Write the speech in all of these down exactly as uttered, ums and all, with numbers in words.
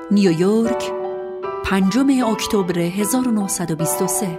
نیویورک، پنجم اکتبر هزار و نهصد و بیست و سه.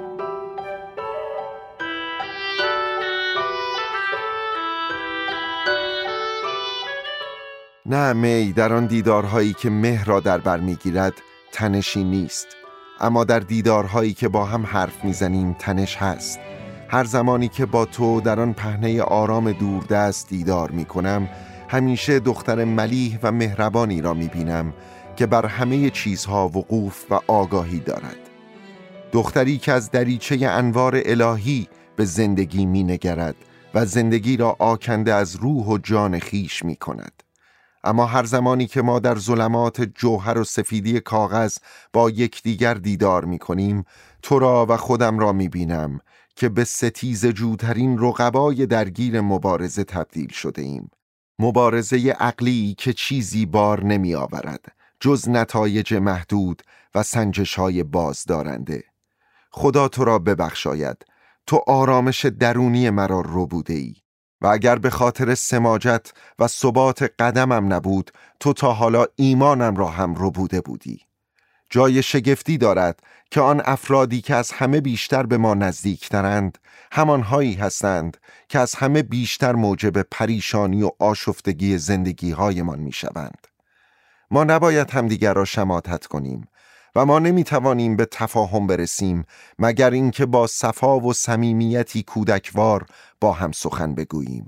نه می، در آن دیدارهایی که مه را در بر میگیرد تنشی نیست، اما در دیدارهایی که با هم حرف میزنیم تنش هست. هر زمانی که با تو در آن پهنه آرام دوردست دیدار میکنم، همیشه دختر ملیح و مهربانی را میبینم که بر همه چیزها وقوف و آگاهی دارد. دختری که از دریچه انوار الهی به زندگی مینگرد و زندگی را آکنده از روح و جان خیش میکند. اما هر زمانی که ما در ظلمات جوهر و سفیدی کاغذ با یکدیگر دیدار میکنیم، تو را و خودم را میبینم که به ستیزه جوترین رقبای درگیر مبارزه تبدیل شده ایم. مبارزه عقلی که چیزی بار نمی آورد جز نتایج محدود و سنجش‌های بازدارنده. خدا تو را ببخشاید، تو آرامش درونی مرا ربوده ای و اگر به خاطر سماجت و ثبات قدمم نبود، تو تا حالا ایمانم را هم ربوده بودی. جای شگفتی دارد که آن افرادی که از همه بیشتر به ما نزدیکترند همانهایی هستند که از همه بیشتر موجب پریشانی و آشفتگی زندگی‌هایمان می‌شوند. ما نباید همدیگر را شماتت کنیم و ما نمی‌توانیم به تفاهم برسیم مگر اینکه با صفا و صمیمیتی کودکوار با هم سخن بگوییم.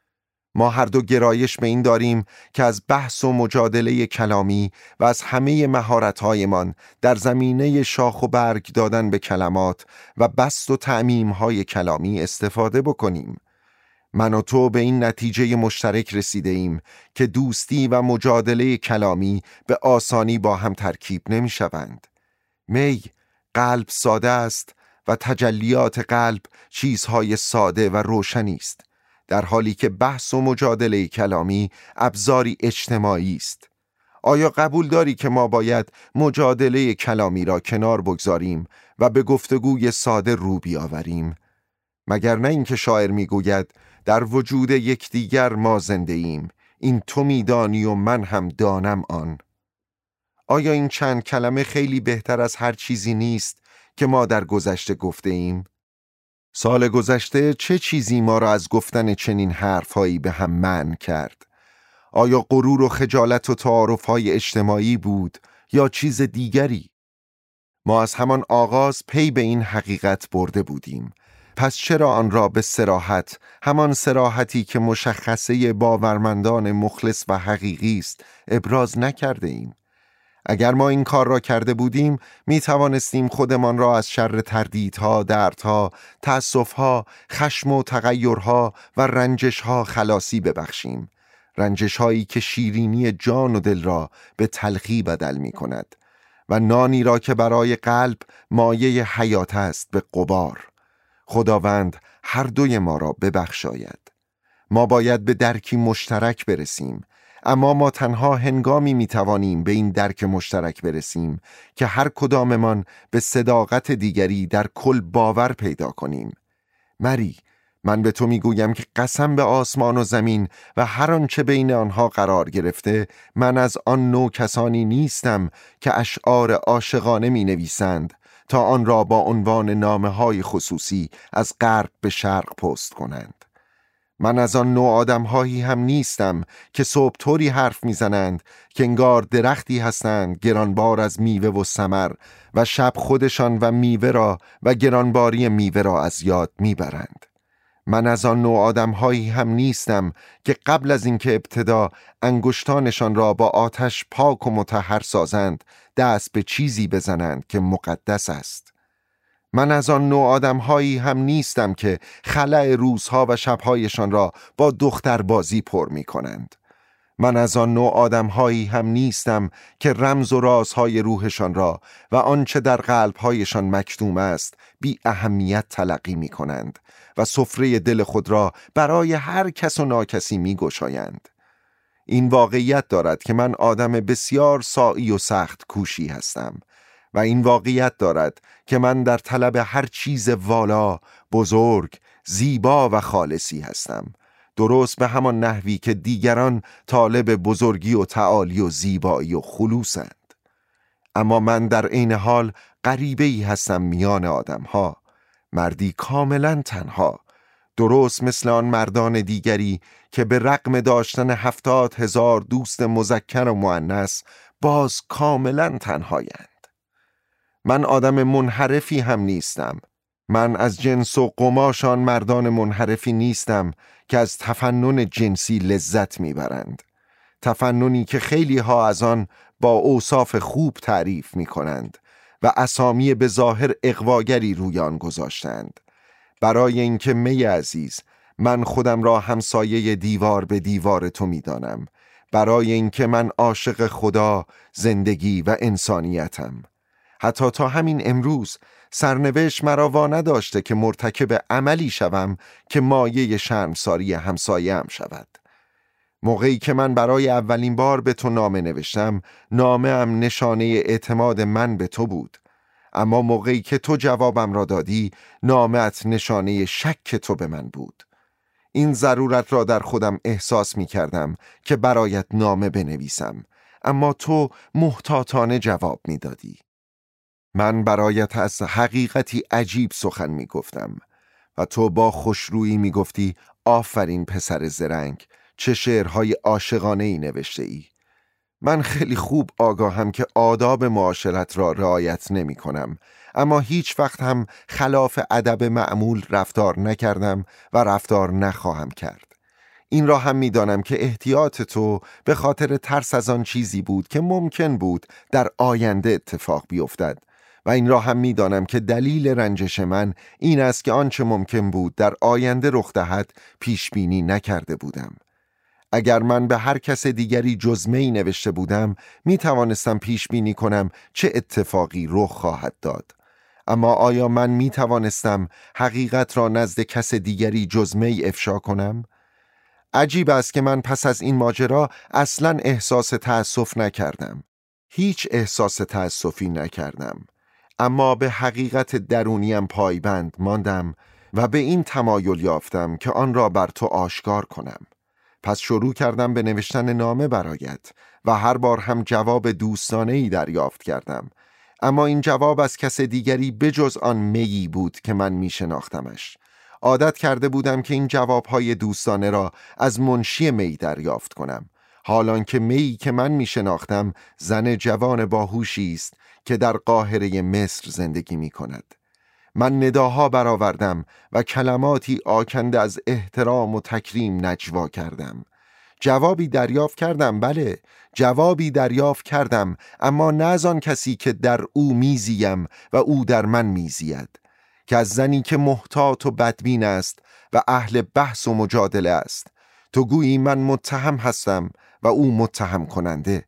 ما هر دو گرایش به این داریم که از بحث و مجادله کلامی و از همه مهارت‌هایمان در زمینه شاخ و برگ دادن به کلمات و بسط و تعمیم‌های کلامی استفاده بکنیم. من و تو به این نتیجه مشترک رسیده ایم که دوستی و مجادله کلامی به آسانی با هم ترکیب نمی شوند. می، قلب ساده است و تجلیات قلب چیزهای ساده و روشنی است، در حالی که بحث و مجادله کلامی ابزاری اجتماعی است. آیا قبول داری که ما باید مجادله کلامی را کنار بگذاریم و به گفتگوی ساده رو بیاوریم؟ مگر نه اینکه شاعر میگوید در وجود یکدیگر ما زنده ایم، این تو میدانی و من هم دانم آن. آیا این چند کلمه خیلی بهتر از هر چیزی نیست که ما در گذشته گفته ایم؟ سال گذشته چه چیزی ما را از گفتن چنین حرفهایی به هم منع کرد؟ آیا غرور و خجالت و تعارفهای اجتماعی بود یا چیز دیگری؟ ما از همان آغاز پی به این حقیقت برده بودیم، پس چرا آن را به صراحت، همان صراحتی که مشخصه باورمندان مخلص و حقیقی است، ابراز نکرده ایم؟ اگر ما این کار را کرده بودیم، می توانستیم خودمان را از شر تردیدها، دردها، تأسفها، خشم و تغیرها و رنجشها خلاصی ببخشیم. رنجشهایی که شیرینی جان و دل را به تلخی بدل می کند و نانی را که برای قلب مایه حیات است به غبار. خداوند هر دوی ما را ببخشاید. ما باید به درکی مشترک برسیم، اما ما تنها هنگامی میتوانیم به این درک مشترک برسیم که هر کداممان به صداقت دیگری در کل باور پیدا کنیم. مری، من به تو میگویم که قسم به آسمان و زمین و هر آنچه بین آنها قرار گرفته، من از آن نوع کسانی نیستم که اشعار عاشقانه می نویسند تا آن را با عنوان نامه‌های خصوصی از غرب به شرق پست کنند. من از آن نوع آدم‌هایی هم نیستم که صبح طوری حرف می‌زنند که انگار درختی هستند گرانبار از میوه و ثمر و شب خودشان و میوه را و گرانباری میوه را از یاد می‌برند. من از آن نوع آدم‌هایی هم نیستم که قبل از اینکه ابتدا انگشتانشان را با آتش پاک و مطهر سازند، دست به چیزی بزنند که مقدس است. من از آن نوع آدم‌هایی هم نیستم که خلأ روزها و شب‌هایشان را با دختربازی پر می‌کنند. من از آن نوع آدم‌هایی هم نیستم که رمز و رازهای روحشان را و آنچه در قلب‌هایشان مکتوم است بی اهمیت تلقی می‌کنند و سفره دل خود را برای هر کس و ناکسی می‌گشایند. این واقعیت دارد که من آدم بسیار سعی و سخت کوشی هستم و این واقعیت دارد که من در طلب هر چیز والا، بزرگ، زیبا و خالصی هستم، درست به همان نحوی که دیگران طالب بزرگی و تعالی و زیبایی و خلوصند. اما من در عین حال غریبه‌ای هستم میان آدم‌ها، مردی کاملا تنها، درست مثل آن مردان دیگری که به رغم داشتن هفتاد هزار دوست مذکر و مؤنث باز کاملا تنهایند. من آدم منحرفی هم نیستم. من از جنس و قماش آن مردان منحرفی نیستم که از تفنن جنسی لذت میبرند، تفننی که خیلی ها از آن با اوصاف خوب تعریف می کنند و اسامی به ظاهر اغواگری روی آن گذاشتند. برای اینکه می عزیز، من خودم را همسایه دیوار به دیوار تو می دانم، برای اینکه من عاشق خدا، زندگی و انسانیتم. حتی تا همین امروز سرنوشت مرا وا نداشته که مرتکب عملی شوم که مایه شرمساری همسایه‌ام شود. موقعی که من برای اولین بار به تو نامه نوشتم، نامه ام نشانه اعتماد من به تو بود، اما موقعی که تو جوابم را دادی، نامه‌ات نشانه شک تو به من بود. این ضرورت را در خودم احساس می کردم که برایت نامه بنویسم، اما تو محتاطانه جواب می دادی. من برایت از حقیقتی عجیب سخن می گفتم و تو با خوشرویی می گفتی آفرین پسر زرنگ، چه شعرهای عاشقانه‌ای نوشته ای. من خیلی خوب آگاهم که آداب معاشرت را رعایت نمی کنم، اما هیچ وقت هم خلاف ادب معمول رفتار نکردم و رفتار نخواهم کرد. این را هم می دانم که احتیاط تو به خاطر ترس از آن چیزی بود که ممکن بود در آینده اتفاق بیفتد، و این را هم می دانم که دلیل رنجش من این است که آنچه ممکن بود در آینده رخ دهد پیش بینی نکرده بودم. اگر من به هر کس دیگری جز می نوشته بودم، می توانستم پیش بینی کنم چه اتفاقی رخ خواهد داد. اما آیا من می توانستم حقیقت را نزد کس دیگری جز می افشا کنم؟ عجیب است که من پس از این ماجرا اصلاً احساس تأسف نکردم. هیچ احساس تأسفی نکردم، اما به حقیقت درونیم پایبند ماندم و به این تمایل یافتم که آن را بر تو آشکار کنم. پس شروع کردم به نوشتن نامه برایت و هر بار هم جواب دوستانه‌ای دریافت کردم، اما این جواب از کس دیگری بجز آن میی بود که من می شناختمش. عادت کرده بودم که این جوابهای دوستانه را از منشی می دریافت کنم، حالان که میی که من می شناختم زن جوان باهوشی است که در قاهره مصر زندگی می کند. من نداها برآوردم و کلماتی آکنده از احترام و تکریم نجوا کردم. جوابی دریافت کردم، بله، جوابی دریافت کردم، اما نه از آن کسی که در او میزیم و او در من میزید، که از زنی که محتاط و بدبین است و اهل بحث و مجادله است. تو گویی من متهم هستم و او متهم کننده.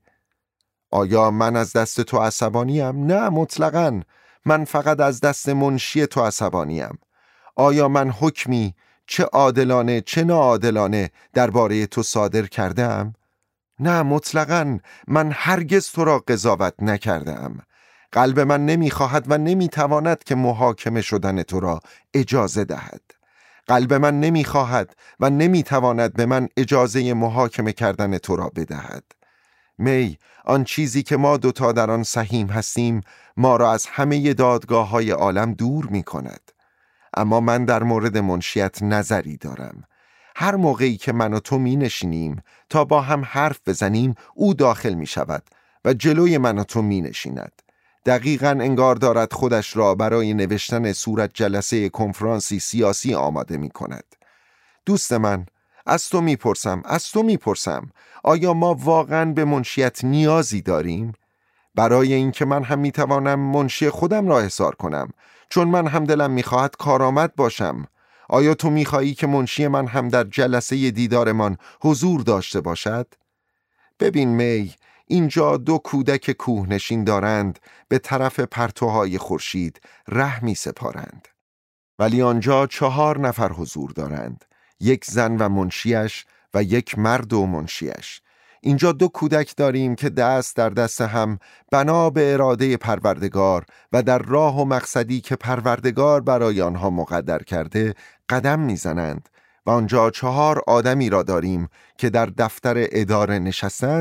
آیا من از دست تو عصبانیم؟ نه، مطلقاً. من فقط از دست منشی تو عصبانیم. آیا من حکمی چه عادلانه چه ناعادلانه درباره تو صادر کردم؟ نه، مطلقاً. من هرگز تو را قضاوت نکردم. قلب من نمیخواهد و نمیتواند که محاکمه شدن تو را اجازه دهد. قلب من نمیخواهد و نمیتواند به من اجازه محاکمه کردن تو را بدهد. می، آن چیزی که ما دوتا در آن سهیم هستیم ما را از همه دادگاه های عالم دور می کند. اما من در مورد منشیت نظری دارم. هر موقعی که من و تو می نشینیم تا با هم حرف بزنیم، او داخل می شود و جلوی من و تو می نشیند. دقیقاً انگار دارد خودش را برای نوشتن صورت جلسه کنفرانسی سیاسی آماده می کند. دوست من، از تو می پرسم، از تو می پرسم آیا ما واقعاً به منشیت نیازی داریم؟ برای اینکه من هم می توانم منشی خودم را احضار کنم، چون من هم دلم می خواهد کارآمد باشم. آیا تو می خواهی که منشی من هم در جلسه دیدارمان حضور داشته باشد؟ ببین می، اینجا دو کودک کوهنشین دارند به طرف پرتوهای خورشید ره می سپارند، ولی آنجا چهار نفر حضور دارند، یک زن و منشیش و یک مرد و منشیش. اینجا دو کودک داریم که دست در دست هم بنا به اراده پروردگار و در راه و مقصدی که پروردگار برای آنها مقدر کرده قدم میزنند، و آنجا چهار آدمی را داریم که در دفتر اداره نشستند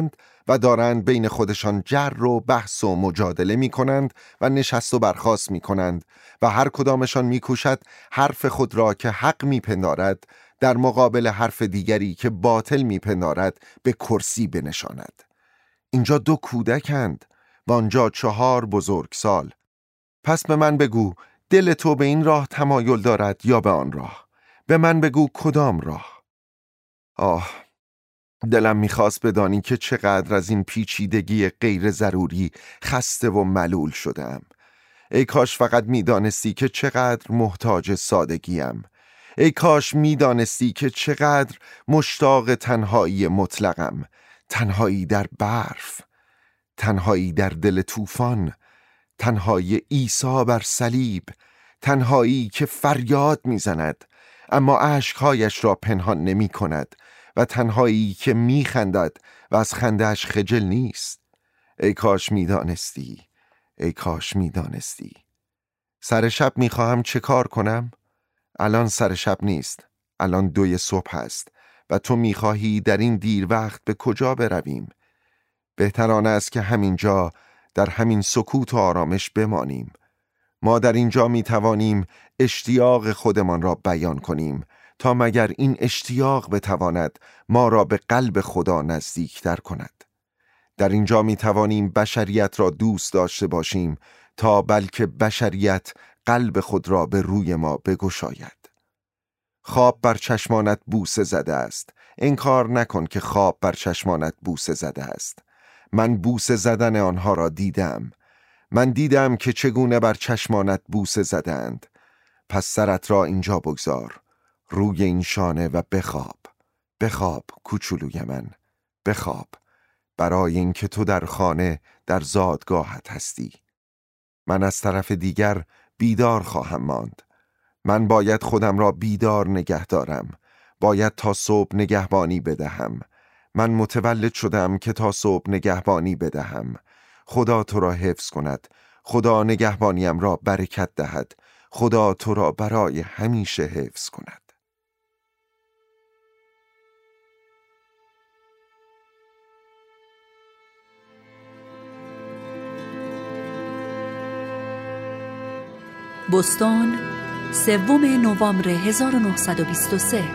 و دارند بین خودشان جر و بحث و مجادله می کنند و نشست و برخاست می کنند و هر کدامشان می کوشد حرف خود را که حق می پندارد در مقابل حرف دیگری که باطل می پندارد به کرسی بنشاند. اینجا دو کودکند و آنجا چهار بزرگسال. پس به من بگو دل تو به این راه تمایل دارد یا به آن راه؟ به من بگو کدام راه؟ آه، دلم میخواست بدانی که چقدر از این پیچیدگی غیر ضروری خسته و ملول شدم. ای کاش فقط میدانستی که چقدر محتاج سادگیم. ای کاش میدانستی که چقدر مشتاق تنهایی مطلقم. تنهایی در برف، تنهایی در دل طوفان، تنهایی عیسی بر صلیب، تنهایی که فریاد میزند اما اشکهایش را پنهان نمی کند و تنهایی که می خندد و از خندهش خجل نیست. ای کاش می دانستی، ای کاش می دانستی. سر شب می خواهم چه کار کنم؟ الان سر شب نیست، الان دوی صبح است و تو می خواهی در این دیر وقت به کجا برویم؟ بهتر آن است که همینجا در همین سکوت و آرامش بمانیم. ما در اینجا می توانیم اشتیاق خودمان را بیان کنیم تا مگر این اشتیاق بتواند ما را به قلب خدا نزدیکتر کند. در اینجا می توانیم بشریت را دوست داشته باشیم تا بلکه بشریت قلب خود را به روی ما بگشاید. خواب بر چشمانت بوسه زده است. انکار نکن که خواب بر چشمانت بوسه زده است. من بوسه زدن آنها را دیدم. من دیدم که چگونه بر چشمانت بوسه زدند. پس سرت را اینجا بگذار روی این شانه و بخواب. بخواب کوچولوی من، بخواب، برای اینکه تو در خانه در زادگاهت هستی. من از طرف دیگر بیدار خواهم ماند. من باید خودم را بیدار نگه دارم. باید تا صبح نگهبانی بدهم. من متولد شدم که تا صبح نگهبانی بدهم. خدا تو را حفظ کند. خدا نگهبانیم را برکت دهد. خدا تو را برای همیشه حفظ کند. بوستون، سوم نوامبر هزار و نهصد و بیست و سه.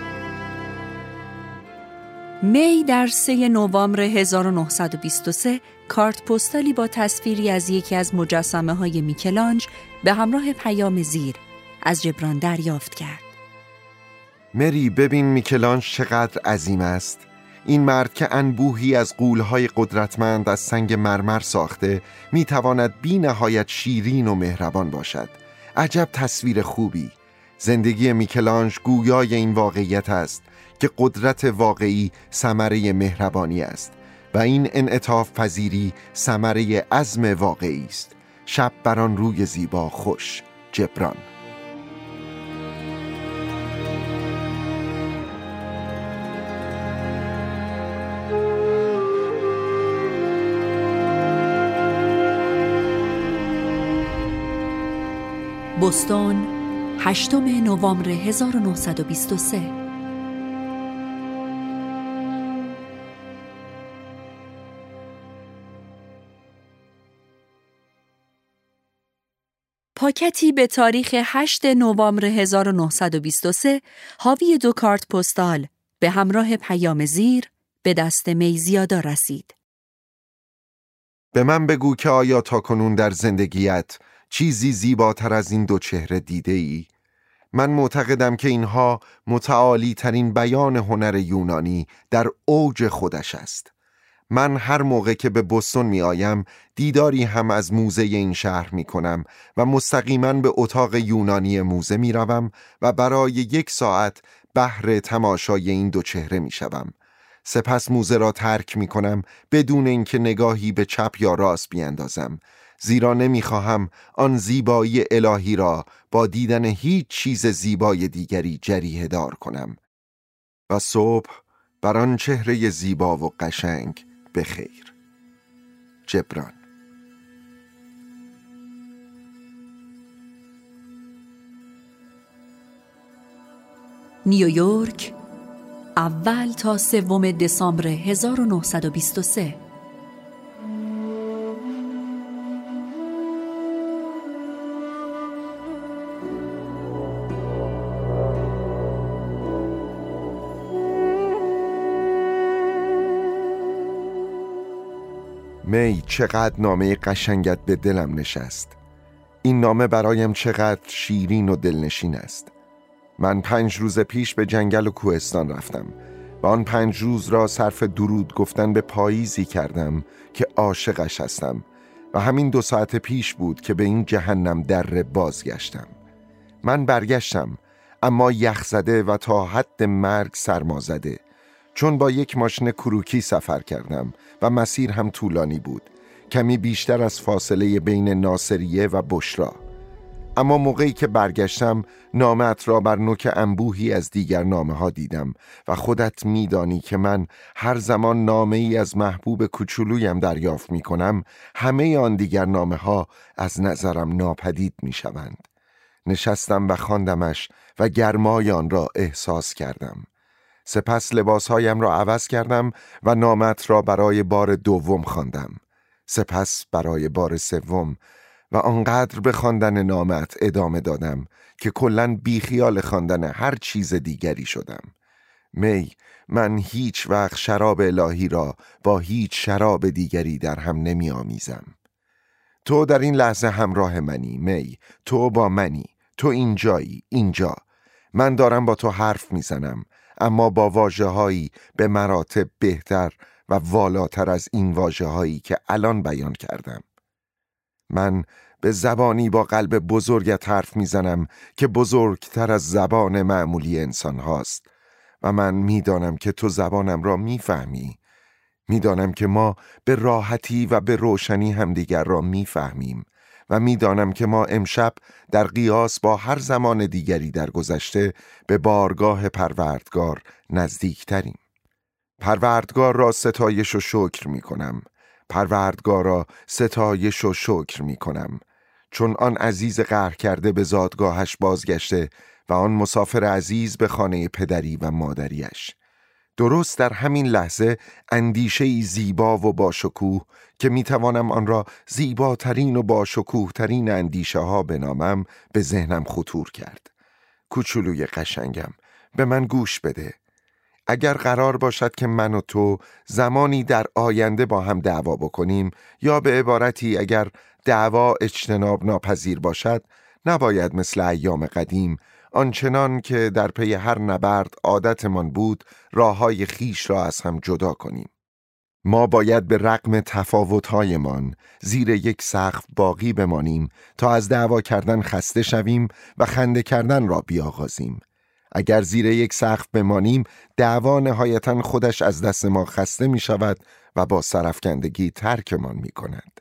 می در سه نوامبر هزار و نهصد و بیست و سه کارت پستالی با تصویری از یکی از مجسمه های میکلانج به همراه پیام زیر از جبران دریافت کرد. مری، ببین میکلانج چقدر عظیم است. این مرد که انبوهی از غول‌های قدرتمند از سنگ مرمر ساخته میتواند بی نهایت شیرین و مهربان باشد. عجب تصویر خوبی. زندگی میکلانج گویای این واقعیت است که قدرت واقعی ثمره مهربانی است و این انعطاف پذیری ثمره عزم واقعی است. شب بر آن روی زیبا خوش. جبران. بوستون، هشتم نوامبر هزار و نهصد و بیست و سه. پاکتی به تاریخ هشتم نوامبر هزار و نهصد و بیست و سه حاوی دو کارت پستال به همراه پیام زیر به دست میزیادا رسید. به من بگو که آیا تاکنون در زندگیت چیزی زیباتر از این دو چهره دیده ای؟ من معتقدم که اینها متعالی ترین بیان هنر یونانی در اوج خودش است. من هر موقع که به بوستون می آیم دیداری هم از موزه این شهر می کنم و مستقیما به اتاق یونانی موزه می روم و برای یک ساعت بهر تماشای این دو چهره می شوم. سپس موزه را ترک می کنم بدون اینکه نگاهی به چپ یا راست بیندازم، زیرا نمی خواهم آن زیبایی الهی را با دیدن هیچ چیز زیبای دیگری جریحه دار کنم. و صبح بر آن چهره زیبا و قشنگ بخیر. جبران. نیویورک، اول تا سوم دسامبر هزار و نهصد و بیست و سه. می، چقدر نامه قشنگت به دلم نشست. این نامه برایم چقدر شیرین و دلنشین است. من پنج روز پیش به جنگل و کوهستان رفتم و آن پنج روز را صرف درود گفتن به پاییزی کردم که عاشقش هستم و همین دو ساعت پیش بود که به این جهنم دره بازگشتم. من برگشتم، اما یخ زده و تا حد مرگ سرما زده، چون با یک ماشین کروکی سفر کردم و مسیر هم طولانی بود، کمی بیشتر از فاصله بین ناصریه و بشرا. اما موقعی که برگشتم نامت را بر نوک انبوهی از دیگر نامه ها دیدم و خودت میدانی که من هر زمان نامه ای از محبوب کوچولویم دریافت می کنم، همه آن دیگر نامه ها از نظرم ناپدید می شوند. نشستم و خواندمش و گرمای آن را احساس کردم. سپس لباسهایم را عوض کردم و نامت را برای بار دوم خواندم. سپس برای بار سوم و آنقدر به خواندن نامت ادامه دادم که کلاً بیخیال خواندن هر چیز دیگری شدم. می، من هیچ وقت شراب الهی را با هیچ شراب دیگری در هم نمی آمیزم. تو در این لحظه همراه منی می، تو با منی، تو اینجایی، اینجا. من دارم با تو حرف میزنم، اما با واژه‌هایی به مراتب بهتر و والاتر از این واژه‌هایی که الان بیان کردم. من به زبانی با قلب بزرگت حرف میزنم که بزرگتر از زبان معمولی انسان هاست و من میدانم که تو زبانم را میفهمی. میدانم که ما به راحتی و به روشنی همدیگر را میفهمیم و میدانم که ما امشب در قیاس با هر زمان دیگری در گذشته به بارگاه پروردگار نزدیکتریم. پروردگار را ستایش و شکر می کنم. پروردگار را ستایش و شکر می کنم، چون آن عزیز قهر کرده به زادگاهش بازگشته و آن مسافر عزیز به خانه پدری و مادریش. درست در همین لحظه اندیشه‌ای زیبا و باشکوه که میتوانم آن را زیباترین و باشکوه ترین اندیشه ها بنامم به ذهنم خطور کرد. کوچولوی قشنگم، به من گوش بده. اگر قرار باشد که من و تو زمانی در آینده با هم دعوا بکنیم، یا به عبارتی اگر دعوا اجتناب ناپذیر باشد، نباید مثل ایام قدیم آنچنان که در پی هر نبرد عادتمان بود راههای خیش را از هم جدا کنیم. ما باید به رغم تفاوت‌هایمان زیر یک سقف باقی بمانیم تا از دعوا کردن خسته شویم و خنده کردن را بیاغازیم. اگر زیر یک سقف بمانیم، دعوا نهایتاً خودش از دست ما خسته می شود و با سرفکندگی ترکمان می کند.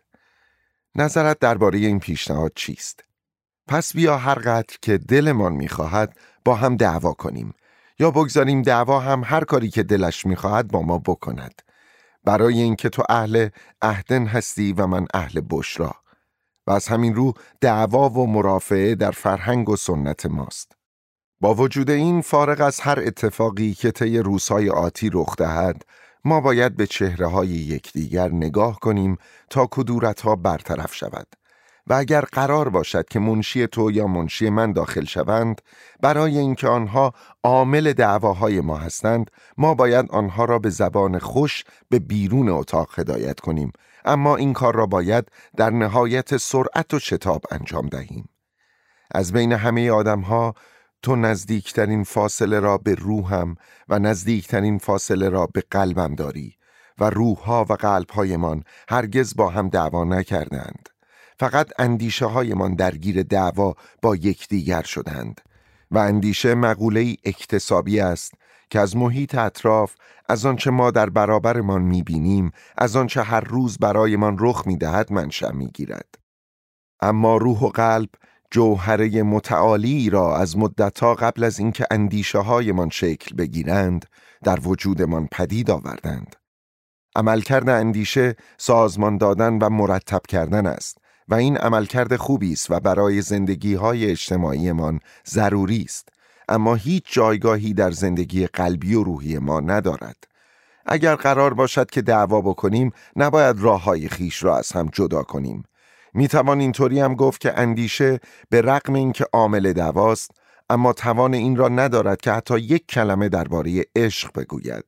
نظرت درباره این پیشنهاد چیست؟ پس بیا هر قدر که دلمان می خواهد با هم دعوا کنیم، یا بگذاریم دعوا هم هر کاری که دلش می خواهد با ما بکند، برای اینکه تو اهل عهدن هستی و من اهل بشرا، و از همین رو دعوا و مرافعه در فرهنگ و سنت ماست. با وجود این، فارغ از هر اتفاقی که طی روزهای آتی رخ دهد، ما باید به چهره‌های یکدیگر نگاه کنیم تا کدورت‌ها برطرف شود. و اگر قرار باشد که منشی تو یا منشی من داخل شوند، برای اینکه آنها عامل دعواهای ما هستند، ما باید آنها را به زبان خوش به بیرون اتاق هدایت کنیم، اما این کار را باید در نهایت سرعت و شتاب انجام دهیم. از بین همه آدم‌ها تو نزدیکترین فاصله را به روحم و نزدیکترین فاصله را به قلبم داری و روح‌ها و قلب‌هایمان هرگز با هم دعوا نکردند. فقط اندیشه هایمان درگیر دعوا با یکدیگر شدند و اندیشه مقوله‌ای اکتسابی است که از محیط اطراف، از آنچه ما در برابرمان می‌بینیم، از آنچه هر روز برایمان رخ می‌دهد منشأ می‌گیرد. اما روح و قلب جوهره متعالی را از مدت‌ها قبل از اینکه اندیشه هایمان شکل بگیرند در وجودمان پدید آوردند. عملکرد اندیشه سازمان دادن و مرتب کردن است و این عملکرد خوبی است و برای زندگی‌های اجتماعیمان ضروری است، اما هیچ جایگاهی در زندگی قلبی و روحی ما ندارد. اگر قرار باشد که دعوا بکنیم، نباید راه‌های خیش را از هم جدا کنیم. میتوان اینطوری هم گفت که اندیشه به رغم اینکه عامل دعواست، اما توان این را ندارد که حتی یک کلمه درباره عشق بگوید.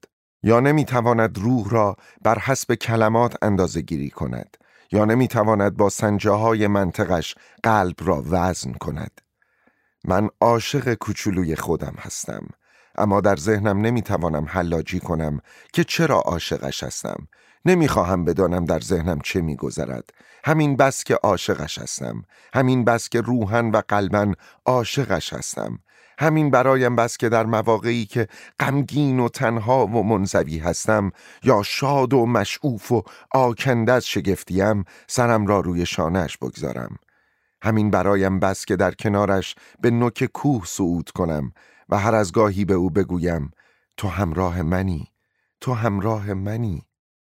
یا نمیتواند روح را بر حسب کلمات اندازه گیری کند، یا نمیتواند با سنجه های منطقش قلب را وزن کند. من عاشق کوچولوی خودم هستم، اما در ذهنم نمیتوانم حلاجی کنم که چرا عاشقش هستم. نمیخواهم بدانم در ذهنم چه میگذرد. همین بس که عاشقش هستم، همین بس که روحاً و قلباً عاشقش هستم. همین برایم بس که در مواقعی که غمگین و تنها و منزوی هستم یا شاد و مشعوف و آکنده از شگفتیم، سرم را روی شانه‌اش بگذارم. همین برایم بس که در کنارش به نوک کوه صعود کنم و هر از گاهی به او بگویم تو همراه منی، تو همراه منی.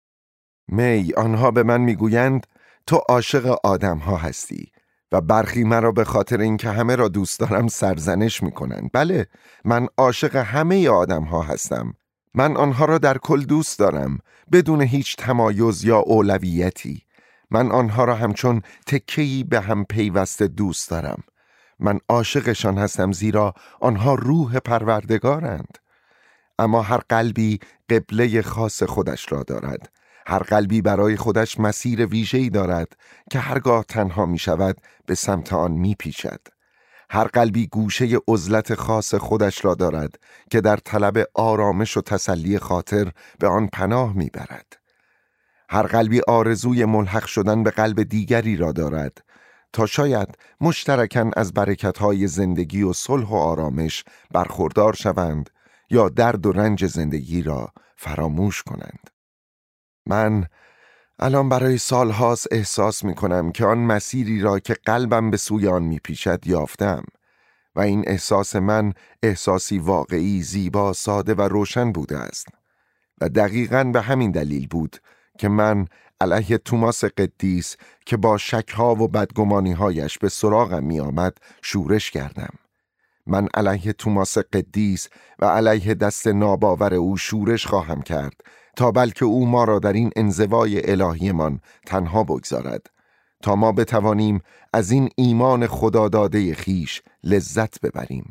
می، آنها به من میگویند تو عاشق آدم ها هستی و برخی مرا به خاطر اینکه همه را دوست دارم سرزنش میکنند. بله، من عاشق همه آدم ها هستم. من آنها را در کل دوست دارم، بدون هیچ تمایز یا اولویتی. من آنها را همچون تکه‌ای به هم پیوسته دوست دارم. من عاشقشان هستم زیرا آنها روح پروردگارند. اما هر قلبی قبله خاص خودش را دارد. هر قلبی برای خودش مسیر ویژه‌ای دارد که هرگاه تنها می شود به سمت آن می پیچد. هر قلبی گوشه عزلت خاص خودش را دارد که در طلب آرامش و تسلی خاطر به آن پناه می برد. هر قلبی آرزوی ملحق شدن به قلب دیگری را دارد تا شاید مشترکاً از برکت‌های زندگی و صلح و آرامش برخوردار شوند یا درد و رنج زندگی را فراموش کنند. من الان برای سالهاست احساس می کنم که آن مسیری را که قلبم به سوی آن می پیشد یافتم و این احساس من احساسی واقعی، زیبا، ساده و روشن بوده است و دقیقاً به همین دلیل بود که من علیه توماس قدیس که با شکها و بدگمانی‌هایش به سراغم می آمد شورش کردم. من علیه توماس قدیس و علیه دست ناباور او شورش خواهم کرد تا بلکه او ما را در این انزوای الهی من تنها بگذارد، تا ما بتوانیم از این ایمان خدا داده خیش لذت ببریم.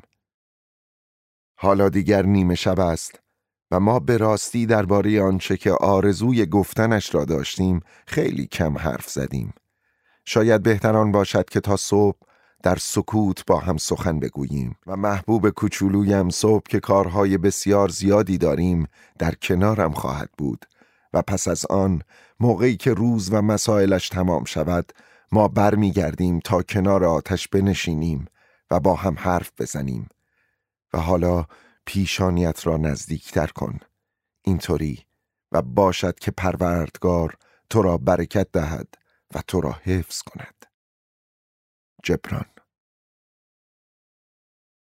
حالا دیگر نیمه شب است و ما به راستی درباره آنچه که آرزوی گفتنش را داشتیم خیلی کم حرف زدیم. شاید بهتر آن باشد که تا صبح در سکوت با هم سخن بگوییم و محبوب کوچولویم صبح که کارهای بسیار زیادی داریم در کنارم خواهد بود و پس از آن موقعی که روز و مسائلش تمام شود ما برمی گردیم تا کنار آتش بنشینیم و با هم حرف بزنیم. و حالا پیشانیت را نزدیکتر کن، اینطوری، و باشد که پروردگار تو را برکت دهد و تو را حفظ کند. جبران.